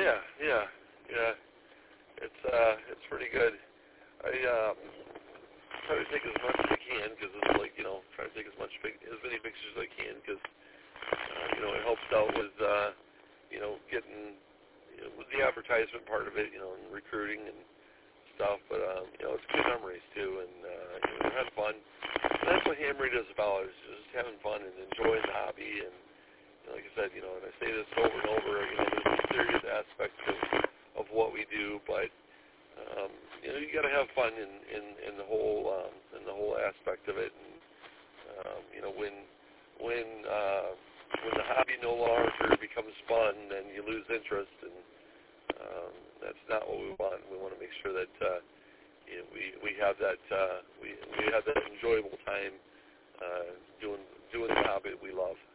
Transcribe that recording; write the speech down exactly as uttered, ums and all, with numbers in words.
yeah, yeah, yeah. It's uh, it's pretty good. I um, try to take as much as I can because it's like you know, try to take as much as many pictures as I can because uh, you know it helps out with uh, you know getting you know, with the advertisement part of it, you know, and recruiting and stuff. But um, you know, it's good memories too, and uh, you know, we're having fun. And that's what Ham Radio is about, is just having fun and enjoying the hobby. And you know, like I said, you know, and I say this over and over, you know, there's a serious aspect of of what we do, but um, you know, you got to have fun in, in, in the whole um, in the whole aspect of it. And um, you know, when when uh, when the hobby no longer becomes fun, then you lose interest, and um, that's not what we want. We want to make sure that uh, you know, we we have that uh, we we have that enjoyable time uh, doing doing the hobby that we love.